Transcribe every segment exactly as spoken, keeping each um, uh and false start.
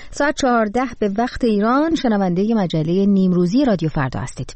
ساعت چهارده به وقت ایران شنونده مجله نیمروزی رادیو فردا هستید.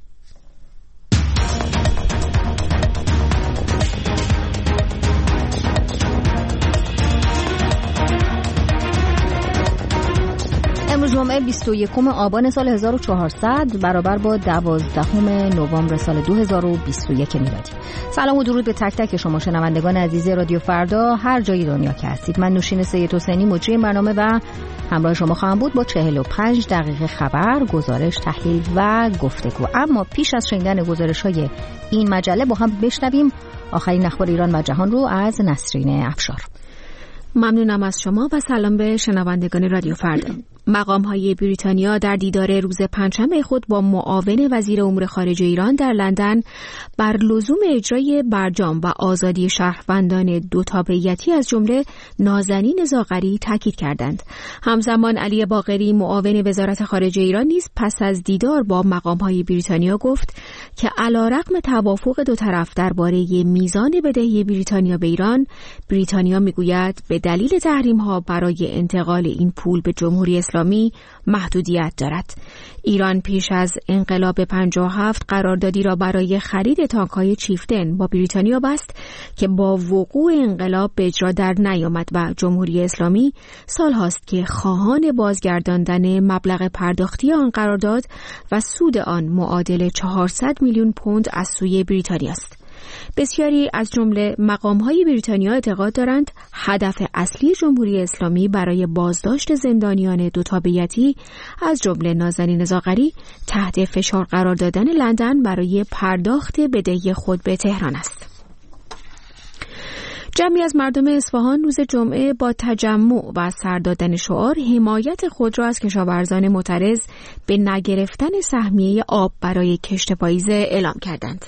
امروز جمعه بیست و یکم آبان سال هزار و چهارصد برابر با دوازدهم نوامبر سال دو هزار و بیست و یک میلادی. سلام و درود به تک تک شما شنوندگان عزیز رادیو فردا هر جای دنیا که هستید. من نوشین سید حسینی مجری برنامه و همراه شما خواهم بود با چهل و پنج دقیقه خبر، گزارش، تحلیل و گفتگو. اما پیش از شنیدن گزارش‌های این مجله با هم بشنویم آخرین اخبار ایران و جهان رو از نسرین افشار. ممنونم از شما و سلام به شنوندگان رادیو فردا. مقام‌های بریتانیا در دیدار روز پنجشنبه خود با معاون وزیر امور خارجه ایران در لندن بر لزوم اجرای برجام و آزادی شهروندان دو تابعیتی از جمله نازنین زاغری تاکید کردند. همزمان علی باقری معاون وزارت خارجه ایران نیز پس از دیدار با مقام‌های بریتانیا گفت که علیرغم توافق دو طرف درباره میزان بدهی بریتانیا به ایران، بریتانیا میگوید به دلیل تحریم‌ها برای انتقال این پول به جمهوری اسلامی محدودیت دارد. ایران پیش از انقلاب پنجاه و هفت قراردادی را برای خرید تانک‌های چیفتن با بریتانیا بست که با وقوع انقلاب به اجرا در نیامد و جمهوری اسلامی سال هاست که خواهان بازگرداندن مبلغ پرداختی آن قرارداد و سود آن معادل چهارصد میلیون پوند از سوی بریتانیا است. بسیاری از جمله مقام‌های بریتانیا اعتقاد دارند هدف اصلی جمهوری اسلامی برای بازداشت زندانیان دو تابعیتی از جمله نازنین زاغری تحت فشار قرار دادن لندن برای پرداخت بدهی خود به تهران است. جمعی از مردم اصفهان روز جمعه با تجمع و سر دادن شعار حمایت خود را از کشاورزان معترض به نگرفتن سهمیه آب برای کشت پاییزه اعلام کردند.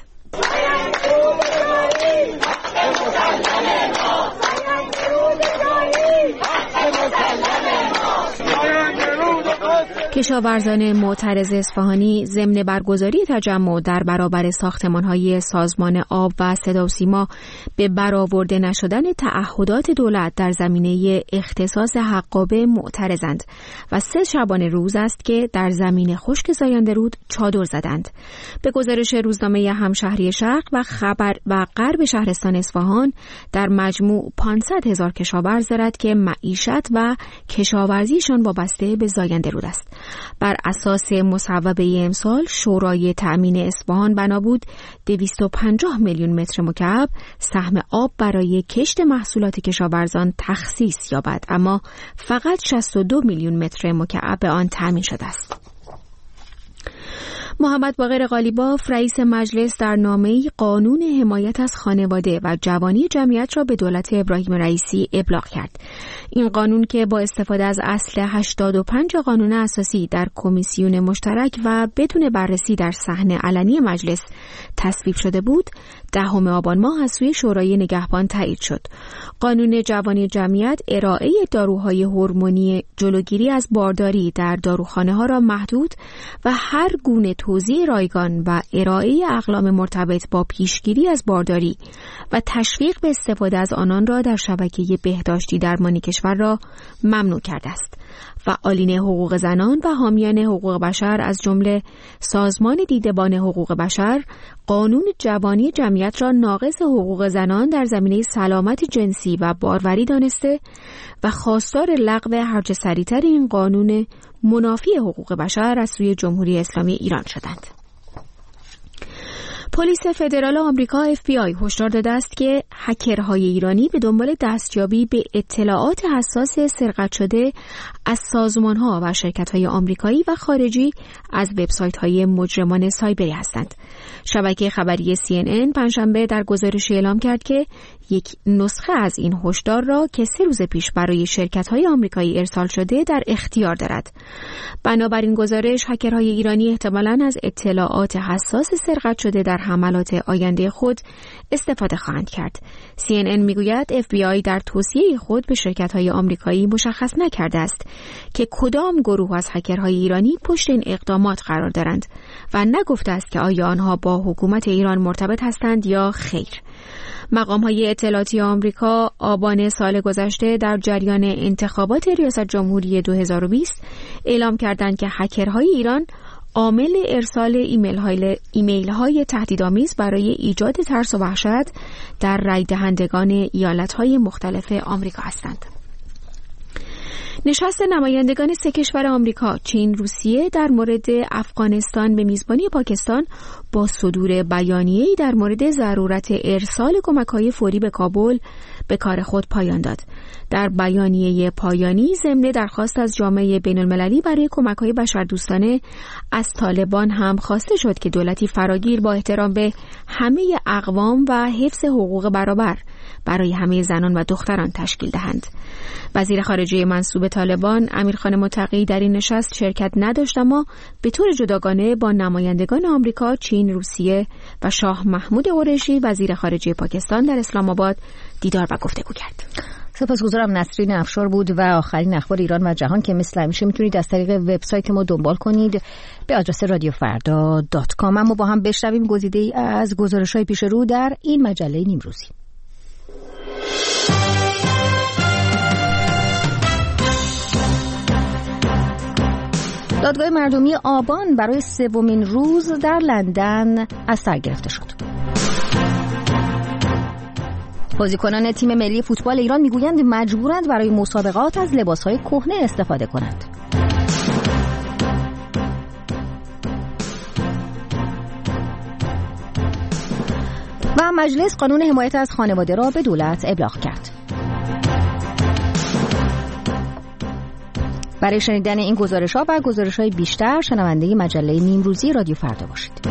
کشاورزان معترض اصفهانی ضمن برگزاری تجمع در برابر ساختمان‌های سازمان آب و صدا و سیما به برآورده نشدن تعهدات دولت در زمینه اختصاص حقابه معترضند و سه شبانه روز است که در زمین خشک زاینده رود چادر زدند. به گزارش روزنامه همشهری شرق و خبر و غرب شهرستان اصفهان در مجموع پانصد هزار کشاورز دارد که معیشت و کشاورزیشان وابسته به زاینده رود است. بر اساس مصوبه امسال شورای تأمین اصفهان بنا بود دویست و پنجاه میلیون متر مکعب سهم آب برای کشت محصولات کشاورزان تخصیص یابد، اما فقط شصت و دو میلیون متر مکعب به آن تأمین شده است. محمد باقر قالیباف رئیس مجلس در نامه‌ای قانون حمایت از خانواده و جوانی جمعیت را به دولت ابراهیم رئیسی ابلاغ کرد. این قانون که با استفاده از اصل هشتاد و پنج قانون اساسی در کمیسیون مشترک و بدون بررسی در صحن علنی مجلس تصویب شده بود، دهم آبان ماه از سوی شورای نگهبان تایید شد. قانون جوانی جمعیت ارائه داروهای هورمونی جلوگیری از بارداری در داروخانه‌ها را محدود و هر گونه توزیع رایگان و ارائه اقلام مرتبط با پیشگیری از بارداری و تشویق به استفاده از آنان را در شبکه بهداشتی درمانی کشور را ممنوع کرده است. فعالین حقوق زنان و حامیان حقوق بشر از جمله سازمان دیدبان حقوق بشر قانون جوانی جمعیت را ناقض حقوق زنان در زمینه سلامت جنسی و باروری دانسته و خواستار لغو هرچه سریعتر این قانون منافی حقوق بشر از سوی جمهوری اسلامی ایران شدند. پلیس فدرال آمریکا اف بی آی هشدار داده است که هکرهای ایرانی به دنبال دستیابی به اطلاعات حساس سرقت شده از سازمان‌ها و شرکت‌های آمریکایی و خارجی از وبسایت‌های مجرمان سایبری هستند. شبکه خبری سی ان ان پنجشنبه در گزارشی اعلام کرد که یک نسخه از این هشدار را که سه روز پیش برای شرکت‌های آمریکایی ارسال شده در اختیار دارد. بنابراین گزارش هکرهای ایرانی احتمالاً از اطلاعات حساس سرقت شده در حملات آینده خود استفاده خواهند کرد. سی ان ان میگوید اف بی آی در توصیه خود به شرکت‌های آمریکایی مشخص نکرده است که کدام گروه از هکرهای ایرانی پشت این اقدامات قرار دارند و نگفته است که آیا آنها با حکومت ایران مرتبط هستند یا خیر. مقام‌های اطلاعاتی آمریکا آبان سال گذشته در جریان انتخابات ریاست جمهوری دو هزار و بیست اعلام کردند که هکرهای ایران عامل ارسال ایمیل های, ایمیل های تهدیدآمیز برای ایجاد ترس و وحشت در رای دهندگان ایالت‌های مختلف آمریکا هستند. نشست نمایندگان سه کشور آمریکا، چین، روسیه در مورد افغانستان به میزبانی پاکستان با صدور بیانیه‌ای در مورد ضرورت ارسال کمک‌های فوری به کابل به کار خود پایان داد. در بیانیه پایانی ضمن درخواست از جامعه بین‌المللی برای کمک‌های بشردوستانه از طالبان هم خواسته شد که دولتی فراگیر با احترام به همه اقوام و حفظ حقوق برابر برای همه زنان و دختران تشکیل دهند. وزیر خارجه منصوب طالبان امیرخان متقی در این نشست شرکت نداشت، اما به طور جداگانه با نمایندگان آمریکا، چین، روسیه و شاه محمود قریشی وزیر خارجه پاکستان در اسلام آباد دیدار و گفتگو کرد. سپاسگزارم. نسرین افشار بود و آخرین اخبار ایران و جهان که مثل همیشه میتونید از طریق وبسایت ما دنبال کنید به آدرس رادیو فردا دات کام. اما با هم بشنویم گزیده‌ای از گزارش‌های پیش رو در این مجله نیمروزی. دادگاه مردمی آبان برای سومین روز در لندن از سر گرفته شد. بازیکنان تیم ملی فوتبال ایران میگویند مجبورند برای مسابقات از لباس‌های کهنه استفاده کنند. و مجلس قانون حمایت از خانواده را به دولت ابلاغ کرد. برای شنیدن این گزارش‌ها و گزارش‌های بیشتر شنونده مجله نیمروزی رادیو فردا باشید.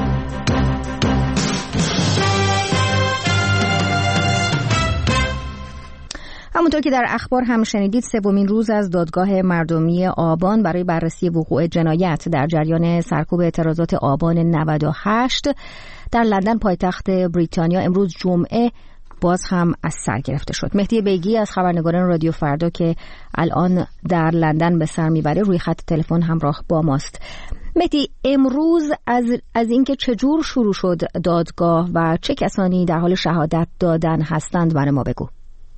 همونطور که در اخبار هم شنیدید، سومین روز از دادگاه مردمی آبان برای بررسی وقوع جنایت در جریان سرکوب اعتراضات آبان نود و هشت در لندن پایتخت بریتانیا امروز جمعه باز هم از سر گرفته شد. مهدی بیگی از خبرنگاران رادیو فردا که الان در لندن به سر میبره روی خط تلفن همراه با ماست. مهدی، امروز از از اینکه چجور شروع شد دادگاه و چه کسانی در حال شهادت دادن هستند برای ما بگو.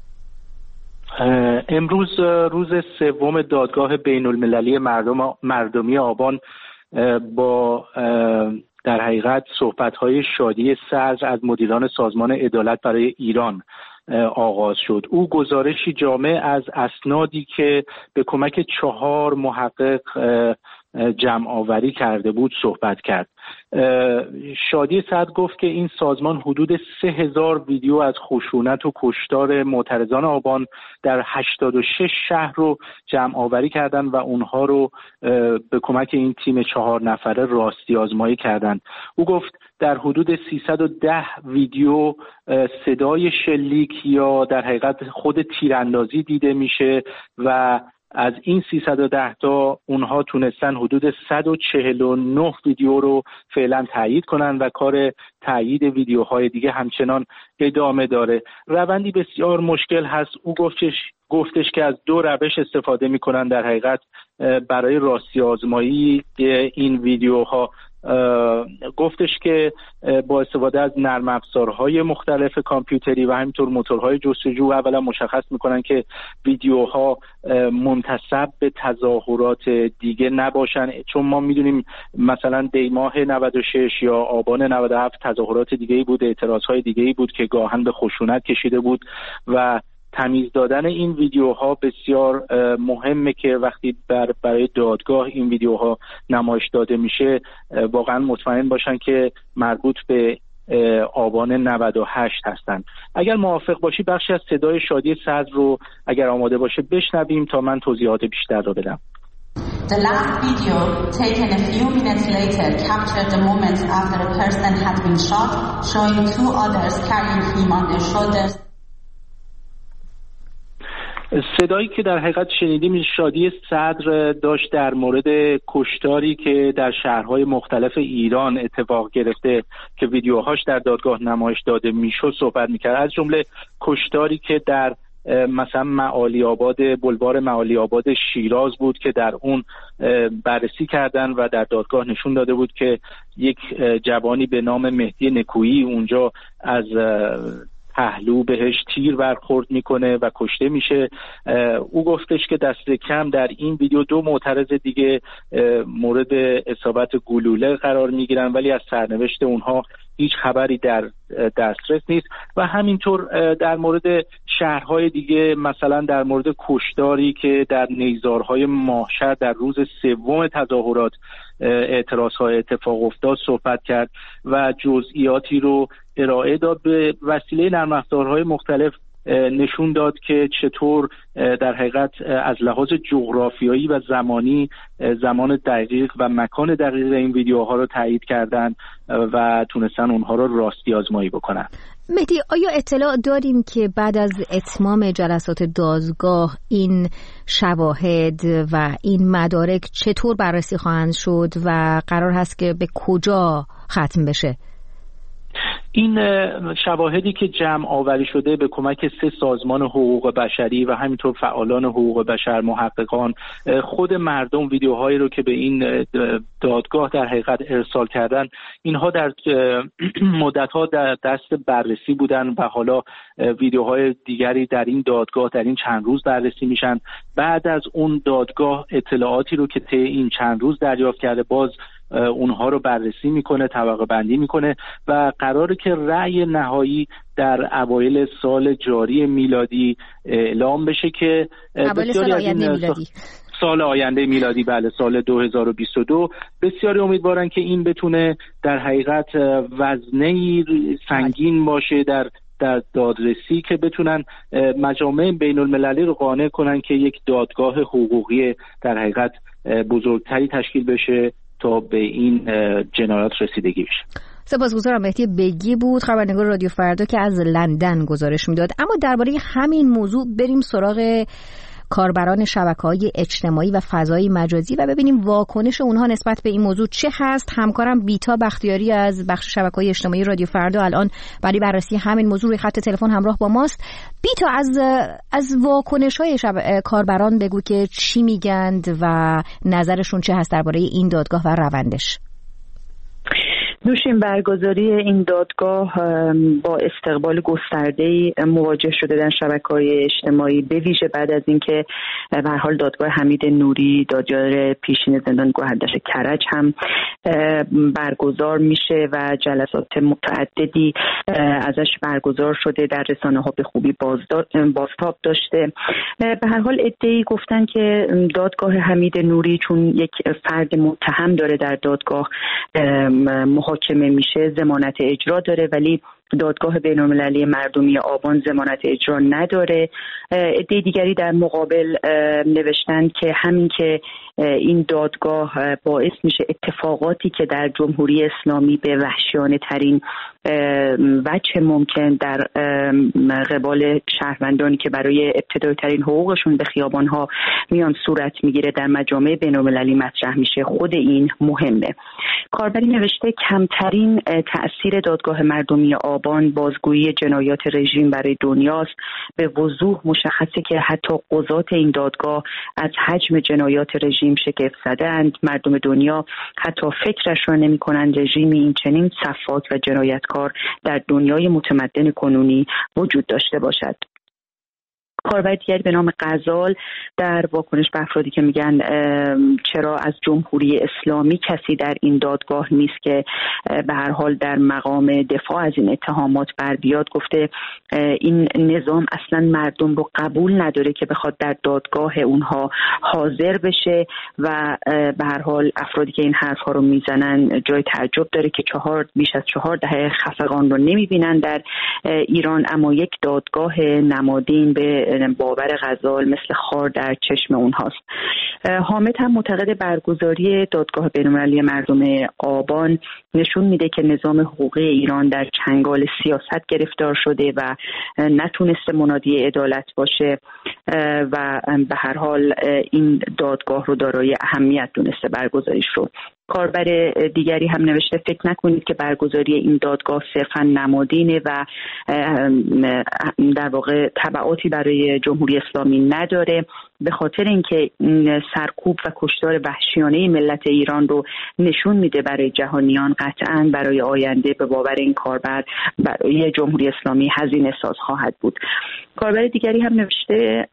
امروز روز سوم دادگاه بین المللی مردم مردمی آبان با در حقیقت صحبت‌های شادی صدر از مدیران سازمان عدالت برای ایران آغاز شد. او گزارشی جامع از اسنادی که به کمک چهار محقق جمع آوری کرده بود صحبت کرد. شادی صدر گفت که این سازمان حدود سه هزار ویدیو از خشونت و کشتار معترضان آبان در هشتاد و شش شهر رو جمع آوری کردن و اونها رو به کمک این تیم چهار نفره راستی آزمایی کردند. او گفت در حدود سیصد و ده ویدیو صدای شلیک یا در حقیقت خود تیراندازی دیده میشه و از این سیصد و ده تا اونها تونستن حدود صد و چهل و نه ویدیو رو فعلا تایید کنن و کار تایید ویدیوهای دیگه همچنان ادامه داره. روندی بسیار مشکل هست. او گفتش گفتش که از دو روش استفاده میکنن در حقیقت برای راستی آزمایی این ویدیوها. گفتش که با استفاده از نرم افزارهای مختلف کامپیوتری و همینطور موتورهای جستجو اولا مشخص میکنن که ویدیوها منتسب به تظاهرات دیگه نباشن، چون ما میدونیم مثلا دی ماه نود و شش یا آبان نود و هفت تظاهرات دیگه‌ای بود، اعتراضهای دیگه‌ای بود که گاهن به خشونت کشیده بود و تمیز دادن این ویدیوها بسیار مهمه که وقتی بر برای دادگاه این ویدیوها نمایش داده میشه واقعا مطمئن باشن که مربوط به آبان نود و هشت هستن. اگر موافق باشی بخشی از صدای شادی صدر رو اگر آماده باشه بشنویم تا من توضیحات بیشتر رو بدم. The last video taken a few minutes later captured the moments after a person had been shot, showing two others carrying him on their shoulders. صدایی که در حقیقت شنیدیم شادی صدر داشت در مورد کشتاری که در شهرهای مختلف ایران اتفاق گرفته که ویدیوهاش در دادگاه نمایش داده میشد صحبت میکرد، از جمله کشتاری که در مثلا معالی آباد بلوار معالی آباد شیراز بود که در اون بررسی کردن و در دادگاه نشون داده بود که یک جوانی به نام مهدی نکویی اونجا از پهلو بهش تیر برخورد میکنه و کشته میشه. او گفتش که دست کم در این ویدیو دو معترض دیگه مورد اصابت گلوله قرار میگیرن، ولی از سرنوشت اونها هیچ خبری در دسترس نیست. و همینطور در مورد شهرهای دیگه، مثلا در مورد کشتاری که در نیزارهای ماهشهر در روز سوم تظاهرات اعتراضهای اتفاق افتاد صحبت کرد و جزئیاتی رو ارائه داد. به وسیله نرم افزارهای مختلف نشون داد که چطور در حقیقت از لحاظ جغرافیایی و زمانی زمان دقیق و مکان دقیق این ویدیوها رو تایید کردن و تونستن اونها رو راستی آزمایی بکنن. مهدی، آیا اطلاع داریم که بعد از اتمام جلسات دادگاه این شواهد و این مدارک چطور بررسی خواهند شد و قرار هست که به کجا ختم بشه؟ این شواهدی که جمع آوری شده به کمک سه سازمان حقوق بشری و همینطور فعالان حقوق بشر، محققان، خود مردم، ویدیوهایی رو که به این دادگاه در حقیقت ارسال کردن، اینها در مدت‌ها در دست بررسی بودن و حالا ویدیوهای دیگری در این دادگاه در این چند روز بررسی میشن. بعد از اون دادگاه اطلاعاتی رو که طی این چند روز دریافت کرده باز اونها رو بررسی میکنه، طبقه بندی میکنه و قراره که رأی نهایی در اوایل سال جاری میلادی اعلام بشه که اوایل سال آینده میلادی سال آینده میلادی بله سال دو هزار و بیست و دو. بسیاری امیدوارن که این بتونه در حقیقت وزنه‌ای سنگین باشه در در دادرسی که بتونن مجامع بین المللی رو قانع کنن که یک دادگاه حقوقی در حقیقت بزرگتری تشکیل بشه تا به این جنایات رسیدگی بشه. سپاسگزارم. مهدی بگی بود، خبرنگار رادیو فردا که از لندن گزارش میداد. اما درباره همین موضوع بریم سراغ کاربران شبکه‌های اجتماعی و فضای مجازی و ببینیم واکنش اونها نسبت به این موضوع چه هست. همکارم بیتا بختیاری از بخش شبکه‌های اجتماعی رادیو فردا الان برای بررسی همین موضوع روی خط تلفن همراه با ماست. بیتا، از از واکنش‌های شب... کاربران بگو که چی میگند و نظرشون چه هست درباره این دادگاه و روندش. دوشین برگزاری این دادگاه با استقبال گسترده‌ای مواجه شده در شبکه‌های اجتماعی، به ویژه بعد از اینکه به هر حال دادگاه حمید نوری دادیار پیشین زندان گوهردش کرج هم برگزار میشه و جلسات متعددی ازش برگزار شده، در رسانه‌ها به خوبی بازتاب داشته. به هر حال ادعی گفتن که دادگاه حمید نوری چون یک فرد متهم داره در دادگاه محاکمه میشه، ضمانت اجرا داره، ولی دادگاه بین‌المللی مردمی آبان ضمانت اجرا نداره. عده دیگری در مقابل نوشتن که همین که این دادگاه باعث میشه اتفاقاتی که در جمهوری اسلامی به وحشیانه ترین وجه ممکن در قبال شهروندانی که برای ابتدایی ترین حقوقشون به خیابانها میان صورت میگیره در مجامع بین‌المللی مطرح میشه، خود این مهمه. کاربری نوشته کمترین تأثیر دادگاه مردمی آبان بازگویی جنایات رژیم برای دنیاست. به وضوح مشخصه که حتی قضات این دادگاه از حجم جنایات رژیم شگفت زده‌اند. مردم دنیا حتی فکرش را نمی‌کنند رژیمی این چنین سفاک و جنایتکار در دنیای متمدن کنونی وجود داشته باشد. کاربر دیگری به نام غزال در واکنش به افرادی که میگن چرا از جمهوری اسلامی کسی در این دادگاه نیست که به هر حال در مقام دفاع از این اتهامات بر بیاد، گفته این نظام اصلا مردم رو قبول نداره که بخواد در دادگاه اونها حاضر بشه و به هر حال افرادی که این حرفها رو میزنن جای تعجب داره که چهار بیش از چهار دهه خفقان رو نمیبینن در ایران، اما یک دادگاه نمادین به باور غزال مثل خار در چشم اونهاست. حامد هم معتقد برگزاری دادگاه بین‌المللی مردم آبان نشون میده که نظام حقوقی ایران در چنگال سیاست گرفتار شده و نتونسته منادی عدالت باشه و به هر حال این دادگاه رو دارای اهمیت دونسته برگزاریش رو. کاربر دیگری هم نوشته فکر نکنید که برگزاری این دادگاه صرفا نمادینه و در واقع تبعاتی برای جمهوری اسلامی نداره، به خاطر اینکه سرکوب و کشتار وحشیانه ملت ایران رو نشون میده برای جهانیان، قطعاً برای آینده به باور این کاربر برای جمهوری اسلامی هزینه ساز خواهد بود. کاربر دیگری هم نوشته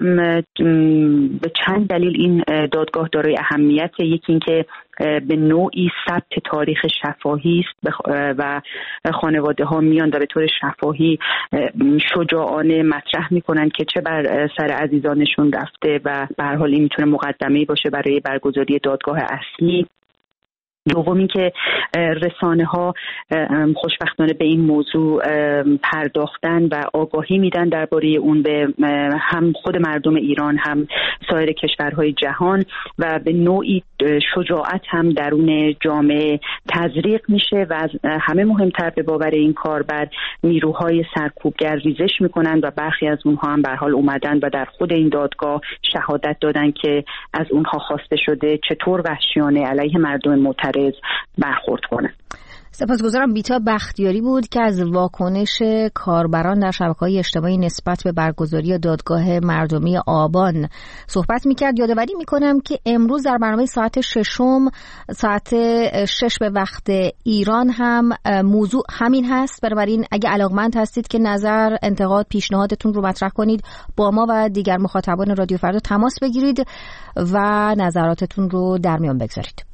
به چند دلیل این دادگاه دارای اهمیت. یکی اینکه به نوعی ثبت تاریخ شفاهی است و خانواده ها میان و به طور شفاهی شجاعانه مطرح میکنن که چه بر سر عزیزانشون رفته و به هر حال این میتونه مقدمه‌ای باشه برای برگزاری دادگاه اصلی. دومی که رسانه ها خوشبختانه به این موضوع پرداختن و آگاهی میدن درباره اون به هم خود مردم ایران هم سایر کشورهای جهان و به نوعی شجاعت هم درون جامعه تزریق میشه و از همه مهمتر به باور این کاربر نیروهای سرکوبگر ریزش میکنن و برخی از اونها هم به هر حال اومدن و در خود این دادگاه شهادت دادن که از اونها خواسته شده چطور وحشیانه علیه مردم معترض برخورد کنه. سپاسگزارم. بیتا بختیاری بود که از واکنش کاربران در شبکه‌های اجتماعی نسبت به برگزاری دادگاه مردمی آبان صحبت می‌کرد. یادآوری می‌کنم که امروز در برنامه ساعت ششم ساعت شش به وقت ایران هم موضوع همین هست. بنابراین اگه علاقمند هستید که نظر، انتقاد، پیشنهادتون رو مطرح کنید، با ما و دیگر مخاطبان رادیو فردا تماس بگیرید و نظراتتون رو در میان بگذارید.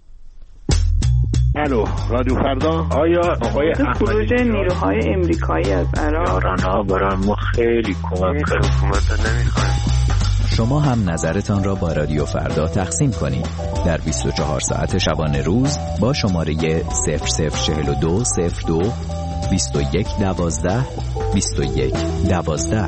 الو رادیو فردا. آیا آقای خروج نیروهای امریکایی از عراق رانا برای ما خیلی کمک کرد. حکومت نمیخوایم. شما هم نظرتان را با رادیو فردا تقسیم کنید در بیست و چهار ساعت شبانه روز با شماره صفر صفر چهل و دو صفر دو بیست و یک دوازده بیست و یک دوازده.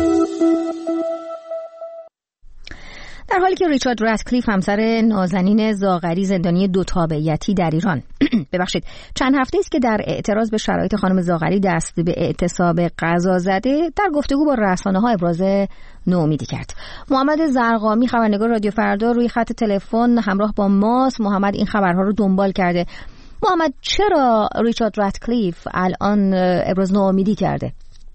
در حالی که ریچارد راتکلیف همسر نازنین زاغری زندانی دو تابعیتی در ایران ببخشید چند هفته است که در اعتراض به شرایط خانم زاغری دست به اعتصاب قضا زده، در گفتگو با رسانه‌ها ابراز ناامیدی کرد. محمد زرقامی خبرنگار رادیو فردا روی خط تلفن همراه با ماست. محمد این خبرها رو دنبال کرده. محمد، چرا ریچارد راتکلیف الان ابراز ناامیدی کرده؟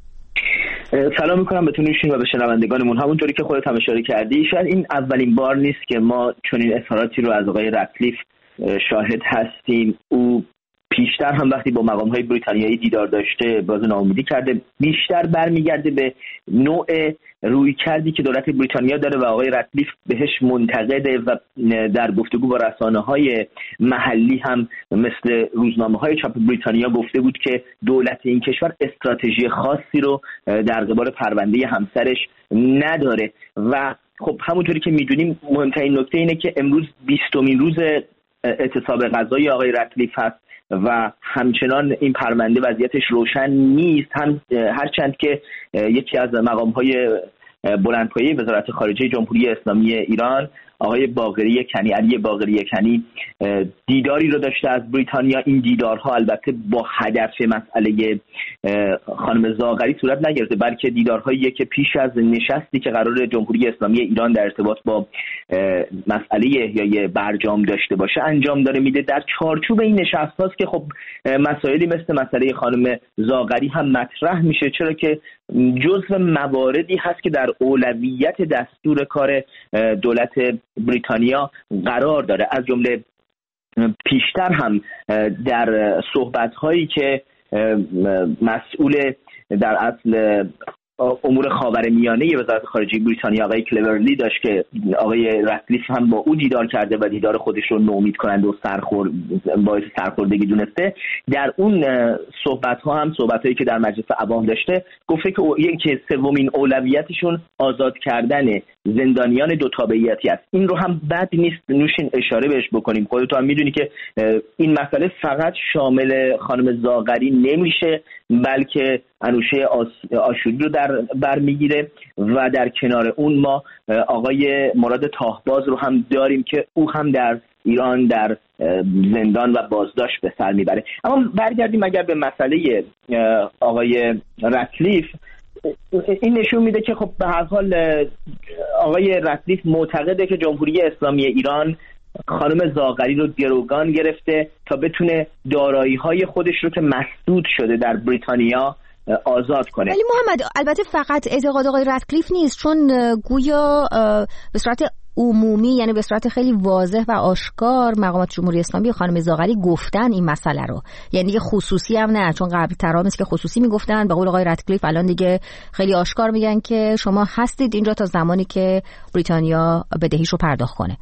سلام میکنم بهتون و به شنوندگانمون. همونطوری که خودت هم اشاره کردی، شاید این اولین بار نیست که ما چنین اظهاراتی رو از آقای راتکلیف شاهد هستیم. او پیشتر هم وقتی با مقام‌های بریتانیایی دیدار داشته ابراز ناامیدی کرده. بیشتر برمیگرده به نوع رویکردی که دولت بریتانیا داره و آقای راتکلیف بهش منتقده و در گفتگو با رسانه‌های محلی هم مثل روزنامه‌های چاپ بریتانیا گفته بود که دولت این کشور استراتژی خاصی رو در قبال پرونده همسرش نداره. و خب همونطوری که می‌دونیم مهمترین نکته اینه که امروز بیستمین روز اعتصاب قضایی آقای راتکلیف هست و همچنان این پرونده وضعیتش روشن نیست. هم هرچند که یکی از مقام‌های بلندپایه وزارت خارجه جمهوری اسلامی ایران آقای باقری کنی، علی باقری کنی، دیداری رو داشته از بریتانیا. این دیدارها البته با هدف مسئله خانم زاغری صورت نگرفته، بلکه دیدارهایی که پیش از نشستی که قرار جمهوری اسلامی ایران در ارتباط با مسئله احیای برجام داشته باشه انجام داره میده. در چارچوب این نشست هاست که خب مسائلی مثل مسئله خانم زاغری هم مطرح میشه، چرا که جزو مواردی هست که در اولویت دستور کار دولت بریتانیا قرار داره. از جمله پیشتر هم در صحبت‌هایی که مسئول در اصل امور خاورمیانه وزارت خارجه بریتانیا آقای کلورلی داشت که آقای راتکلیف هم با او دیدار کرده و دیدار خودش رو نومید کننده و سرخور باعث سرخوردگی دونسته، در اون صحبت ها هم صحبت هایی که در مجلس عوام داشته گفته که یکی سومین اولویتشون آزاد کردن زندانیان دو تابعیتی است. این رو هم بد نیست نوشین اشاره بهش بکنیم. خودت هم میدونی که این مسئله فقط شامل خانم زاغری نمیشه، بلکه انوشه آشوری رو در بر میگیره و در کنار اون ما آقای مراد تاهباز رو هم داریم که او هم در ایران در زندان و بازداشت به سر میبره. اما برگردیم اگر به مسئله آقای راتکلیف، این نشون میده که خب به هر حال آقای راتکلیف معتقده که جمهوری اسلامی ایران خانم زاغری رو گروگان گرفته تا بتونه دارایی‌های خودش رو که مسدود شده در بریتانیا آزاد کنه. ولی محمد البته فقط اعتقاد آقای رتکلیف نیست، چون گویا به صورت عمومی، یعنی به صورت خیلی واضح و آشکار مقامات جمهوری اسلامی خانم زاغری گفتن این مسئله رو، یعنی دیگه خصوصی هم نه، چون قبل ترام است که خصوصی میگفتن، به قول آقای رتکلیف الان دیگه خیلی آشکار میگن که شما هستید اینجا تا زمانی که بریتانیا بدهیشو پرداخت کنه.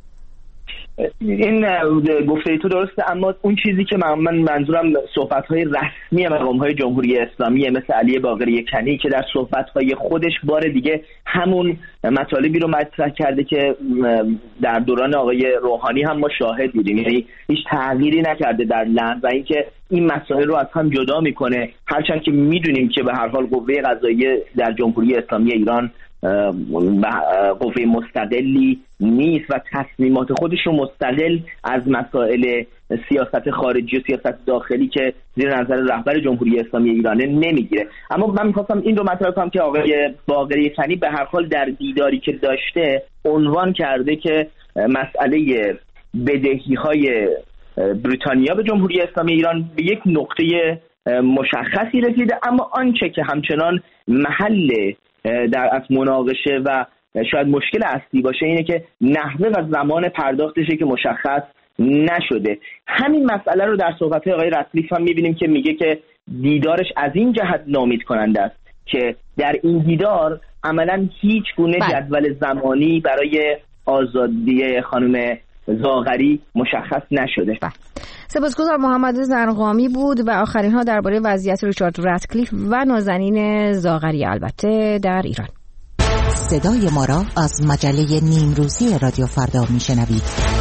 این گفته تو درسته، اما اون چیزی که من منظورم صحبت‌های رسمی مقام‌های جمهوری اسلامی مثل علی باقری کنی که در صحبت‌های خودش بار دیگه همون مطالبی رو مطرح کرده که در دوران آقای روحانی هم ما شاهد بودیم، یعنی هیچ تغییری نکرده در لند و اینکه این مسائل رو از هم جدا میکنه، هرچند که میدونیم که به هر حال قوه قضاییه در جمهوری اسلامی ایران قوه مستقلی نیست و تصمیمات خودش رو مستقل از مسائل سیاست خارجی و سیاست داخلی که زیر نظر رهبر جمهوری اسلامی ایرانه نمیگیره. اما من می‌خواستم این رو مطرح کنم که آقای باقری کنی به هر حال در دیداری که داشته عنوان کرده که مسئله بدهی‌های بریتانیا به جمهوری اسلامی ایران به یک نقطه مشخصی رسیده، اما آنچه که همچنان محل در از مناقشه و شاید مشکل اصلی باشه اینه که نحوه و زمان پرداختشه که مشخص نشده. همین مسئله رو در صحبت‌های آقای رتکلیف هم می‌بینیم که میگه که دیدارش از این جهت ناامید کننده است که در این دیدار عملاً هیچ گونه جدول زمانی برای آزادی خانم زاغری مشخص نشده. سپاسگزار. محمد زرقامی بود و آخرین ها درباره وضعیت ریچارد رتکلیف و نازنین زاغری البته در ایران. صدای ما را از مجله نیمروزی رادیو فردا میشنوید.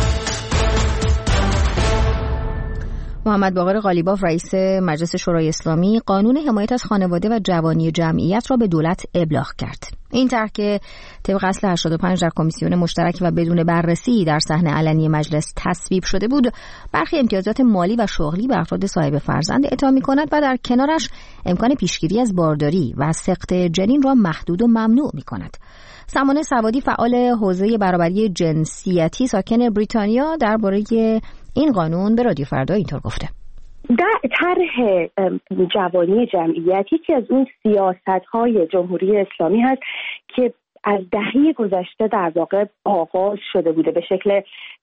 محمد باقر قالیباف رئیس مجلس شورای اسلامی قانون حمایت از خانواده و جوانی جمعیت را به دولت ابلاغ کرد. این طرح که طبق اصل هشتاد و پنج در کمیسیون مشترک و بدون بررسی در صحن علنی مجلس تصویب شده بود، برخی امتیازات مالی و شغلی به افراد صاحب فرزند اعطا می‌کند و در کنارش امکان پیشگیری از بارداری و سقط جنین را محدود و ممنوع می‌کند. سمانه سوادی فعال حوزه برابری جنسیتی ساکن بریتانیا درباره این قانون به رادیو فردا اینطور گفته: در طرح جوانی جمعیت یکی از اون سیاست‌های جمهوری اسلامی هست که از دهه گذشته در واقع آغاز شده بوده به شکل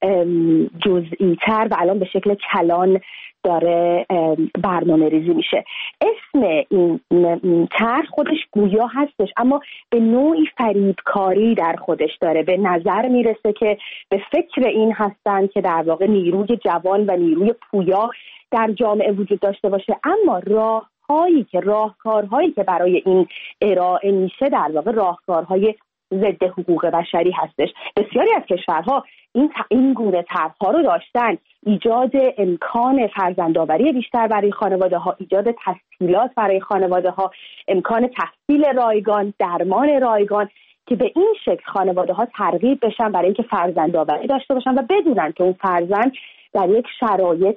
جزئی تر و الان به شکل کلان داره برنامه ریزی میشه. اسم این طرح خودش گویا هستش، اما به نوعی فریبکاری در خودش داره. به نظر میرسه که به فکر این هستن که در واقع نیروی جوان و نیروی پویا در جامعه وجود داشته باشه، اما راه هایی که راهکارهایی که برای این ارائه میشه در واقع راهکارهای ضد حقوق بشری هستش. بسیاری از کشورها این این گونه طرح‌ها رو داشتن: ایجاد امکان فرزندآوری بیشتر برای خانواده‌ها، ایجاد تسهیلات برای خانواده‌ها، امکان تحصیل رایگان، درمان رایگان، که به این شکل خانواده‌ها ترغیب بشن برای اینکه فرزندآوری داشته باشن و بدونن که اون فرزند در یک شرایط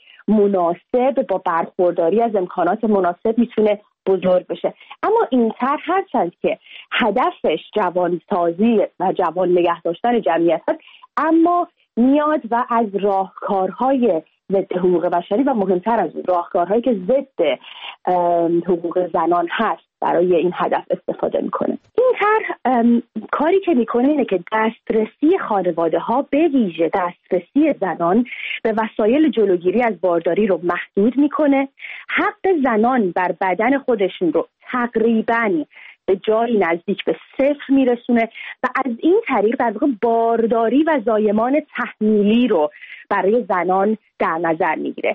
مناسب با برخورداری از امکانات مناسب میتونه بزرگ بشه. اما این طرح هرچند که هدفش جوانسازی و جوان نگه داشتن جمعیت هست، اما میاد و از راهکارهای ضد حقوق بشری و مهمتر از راهکارهایی که ضد حقوق زنان هست برای این هدف استفاده میکنه. این طرح کاری که میکنه اینه که دسترسی خانواده ها، به ویژه دسترسی زنان به وسایل جلوگیری از بارداری رو محدود میکنه. حق زنان بر بدن خودشون رو تقریباً به جایی نزدیک به صفر میرسونه و از این طریق در واقع بارداری و زایمان تحمیلی رو برای زنان در نظر میگیره.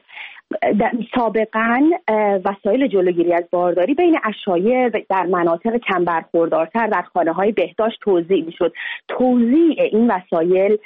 سابقاً وسایل جلوگیری از بارداری بین عشایر در مناطق کم برخوردارتر در خانه‌های بهداشت توزیع میشد. توزیع این وسایل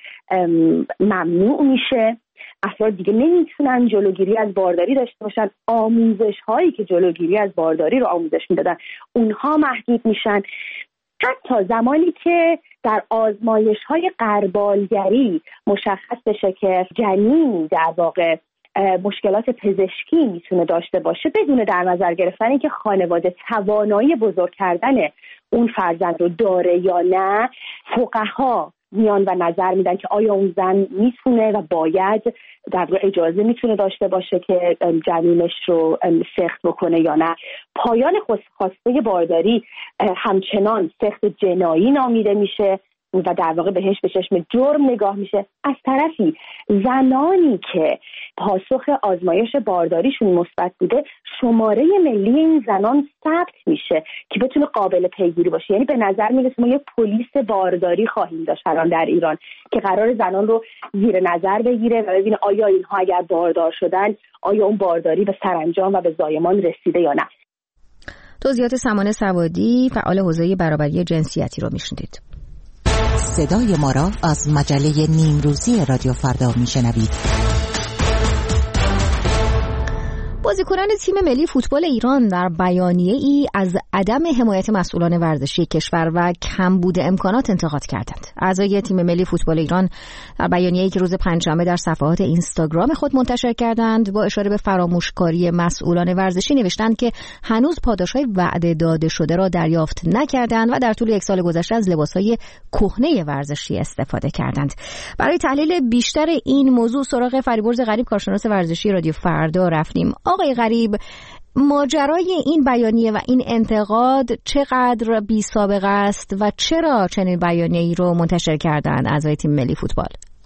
ممنوع میشه. افراد دیگه نمیتونن جلوگیری از بارداری داشته باشن. آموزش هایی که جلوگیری از بارداری رو آموزش میدادن اونها محدود میشن. حتی زمانی که در آزمایش های غربالگری مشخص بشه که جنین در واقع مشکلات پزشکی میتونه داشته باشه، بدون در نظر گرفتن اینکه خانواده توانایی بزرگ کردن اون فرزند رو داره یا نه، فقها میان و نظر میدن که آیا اون زن میتونه و باید در واقع اجازه میتونه داشته باشه که جنینش رو سخت بکنه یا نه. پایان خواسته بارداری همچنان سخت جنایی نامیده میشه و در واقع بهش به چشم جرم نگاه میشه. از طرفی زنانی که پاسخ آزمایش بارداریشون مثبت بوده شماره ملی این زنان ثبت میشه که بتونه قابل پیگیری باشه. یعنی به نظر میرسه ما یه پلیس بارداری خواهیم داشت الان در ایران که قرار زنان رو زیر نظر بگیره و ببینه آیا اینها اگر باردار شدن آیا اون بارداری به سرانجام و به زایمان رسیده یا نه. توضیحات سمانه سوادی فعال حوزه برابری جنسیتی رو میشنیدید. صدای ما را از مجله نیمروزی رادیو فردا میشنوید. بازیکنان تیم ملی فوتبال ایران در بیانیه ای از عدم حمایت مسئولان ورزشی کشور و کمبود امکانات انتقاد کردند. اعضای تیم ملی فوتبال ایران در بیانیه‌ای که روز پنجشنبه در صفحات اینستاگرام خود منتشر کردند با اشاره به فراموشکاری مسئولان ورزشی نوشتند که هنوز پاداش‌های وعده داده شده را دریافت نکردند و در طول یک سال گذشته از لباس‌های کهنه ورزشی استفاده کردند. برای تحلیل بیشتر این موضوع سراغ فریبرز غریب کارشناس ورزشی رادیو فردا رفتیم. آقای غریب، ماجرای این بیانیه و این انتقاد چقدر بی سابقه است و چرا چنین بیانیه‌ای رو منتشر کردن اعضای تیم ملی فوتبال؟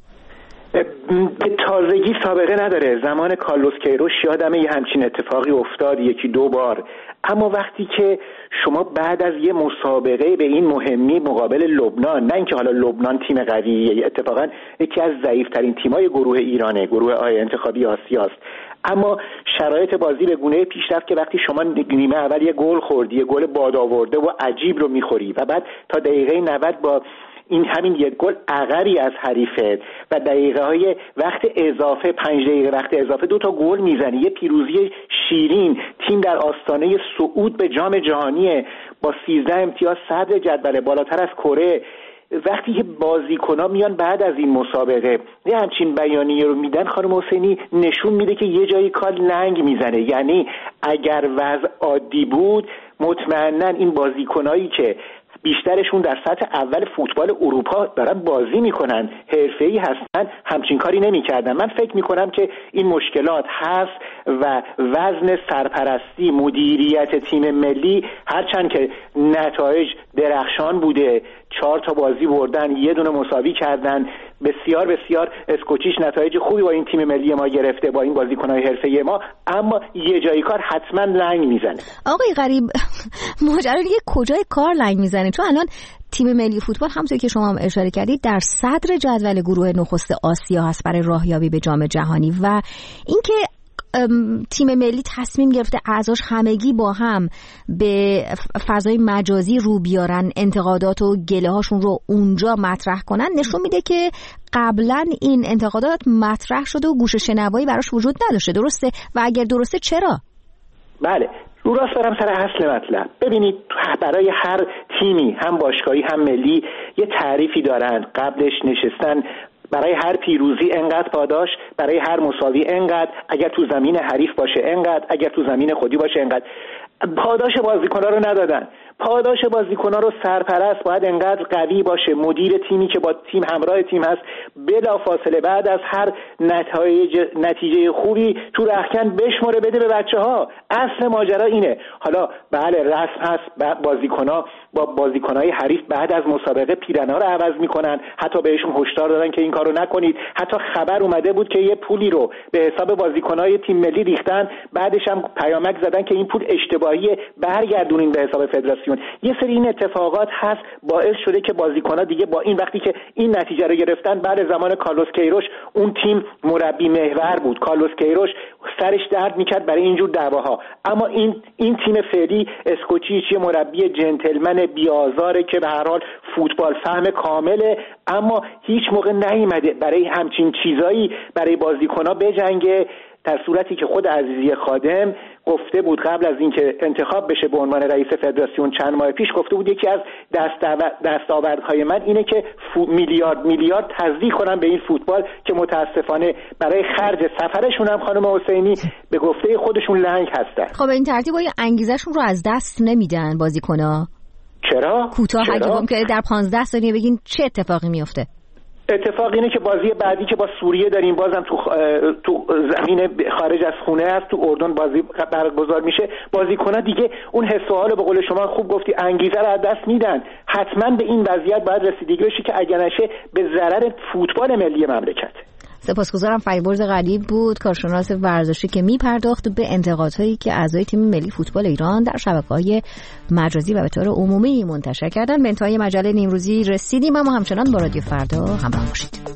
به تازگی سابقه نداره. زمان کارلوس کیروش یادمه یه همچین اتفاقی افتاد یکی دو بار، اما وقتی که شما بعد از یه مسابقه به این مهمی مقابل لبنان، نه اینکه حالا لبنان تیم قویه، اتفاقا یکی از ضعیف‌ترین تیم‌های گروه ایرانه، گروه آی انتخابی آسیاست، اما شرایط بازی به گونه پیش رفت که وقتی شما نیمه اول یه گل خوردی، یه گل بادآورده و عجیب رو می‌خوری و بعد تا دقیقه نود با این همین یک گل عقبی از حریفت و دقیقه های وقت اضافه پنج دقیقه وقت اضافه دو تا گل میزنی، یه پیروزی شیرین، تیم در آستانه صعود به جام جهانی با سیزده امتیاز صدر جدول بالاتر از کره. وقتی که بازیکن‌ها میان بعد از این مسابقه یه همچین بیانیه رو میدن، خانم حسینی نشون میده که یه جایی کار لنگ میزنه. یعنی اگر وضع عادی بود مطمئناً این بازیکنایی که بیشترشون در سطح اول فوتبال اروپا دارن بازی میکنن، حرفه‌ای هستن، همچین کاری نمیکردن. من فکر میکنم که این مشکلات هست و وزن سرپرستی مدیریت تیم ملی، هرچند که نتایج درخشان بوده، چهار تا بازی بردن، یه دونه مساوی کردن، بسیار بسیار اسکوچیش نتایج خوبی با این تیم ملی ما گرفته، با این بازیکن‌های حرفه‌ای ما، اما یه جایی کار حتما لنگ میزنه. آقای غریب، ماجرا دیگه کجای کار لنگ میزنه؟ چون الان تیم ملی فوتبال همونطور که شما هم اشاره کردید در صدر جدول گروه نخست آسیا هست برای راهیابی به جام جهانی و اینکه تیم ملی تصمیم گرفته اعضاش همگی با هم به فضای مجازی رو بیارن، انتقادات و گله هاشون رو اونجا مطرح کنن، نشون میده که قبلا این انتقادات مطرح شده و گوش شنوایی براش وجود نداشته. درسته؟ و اگر درسته چرا؟ بله، رو راست برم سر اصل مطلب. ببینید برای هر تیمی، هم باشگاهی هم ملی، یه تعریفی دارن. قبلش نشستن برای هر پیروزی انقدر پاداش، برای هر مساوی انقدر، اگر تو زمین حریف باشه انقدر، اگر تو زمین خودی باشه انقدر. پاداش بازیکن‌ها رو ندادن. پاداش بازیکن‌ها رو سرپرست باید انقدر قوی باشه، مدیر تیمی که با تیم همراه تیم هست بلافاصله بعد از هر نتایج نتیجه خوبی تو رختکن بشماره بده به بچه‌ها. اصل ماجرا اینه. حالا بله رسم هست، بازیکن‌ها با بازیکن‌های حریف بعد از مسابقه پیرن‌ها رو عوض می‌کنن، حتی بهشون هشدار دادن که این کارو نکنید. حتی خبر اومده بود که یه پولی رو به حساب بازیکن‌های تیم ملی ریختن، بعدش هم پیامک زدن که این پول اشتباهیه، برگردونین به حساب فدراسیون. یه سری این اتفاقات هست باعث شده که بازیکن‌ها دیگه با این وقتی که این نتیجه رو گرفتن، بعد زمان کارلوس کیروش اون تیم مربی محور بود، کارلوس کیروش سرش درد میکرد برای اینجور دعواها، اما این این تیم فعلی اسکوچیچ یه مربی جنتلمن بی‌آزاره که به هر حال فوتبال فهم کامله، اما هیچ موقع نیومده برای همچین چیزایی برای بازیکن‌ها بجنگه، در صورتی که خود عزیزی خادم گفته بود قبل از اینکه انتخاب بشه به عنوان رئیس فدراسیون چند ماه پیش، گفته بود یکی از دستاوردهای من اینه که میلیارد میلیارد تزریق کنم به این فوتبال که متاسفانه برای خرج سفرشون هم خانم حسینی به گفته خودشون لنگ هستن. خب این ترتیب های انگیزشون رو از دست نمیدن بازیکن‌ها؟ چرا؟ کوتاه اگه ممکنه در پانزده ثانیه بگین چه اتفاقی میفته؟ اتفاق اینه که بازی بعدی که با سوریه داریم بازم تو تو زمین خارج از خونه است، تو اردن بازی برگزار میشه. بازیکن‌ها دیگه اون حس و حال به قول شما خوب گفتی انگیزه رو از دست میدن. حتما به این وضعیت باید رسیدگی بشه که اگر نشه به ضرر فوتبال ملی مملکت. سپاسگزارم. فریبرز غریب بود، کارشناس ورزشی که میپرداخت به انتقادهایی که اعضای تیم ملی فوتبال ایران در شبکه‌های مجازی و به طور عمومی منتشر کردن. به انتهای مجله نیمروزی رسیدیم، اما همچنان با رادیو فردا همراه باشید.